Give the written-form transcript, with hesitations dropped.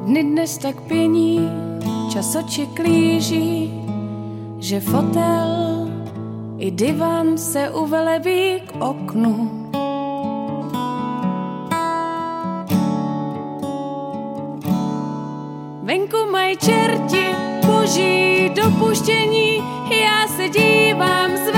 Dny dnes tak pění, čas oči klíží, že fotel i divan se uvelebí k oknu. Venku mají čerti boží dopuštění, já se dívám z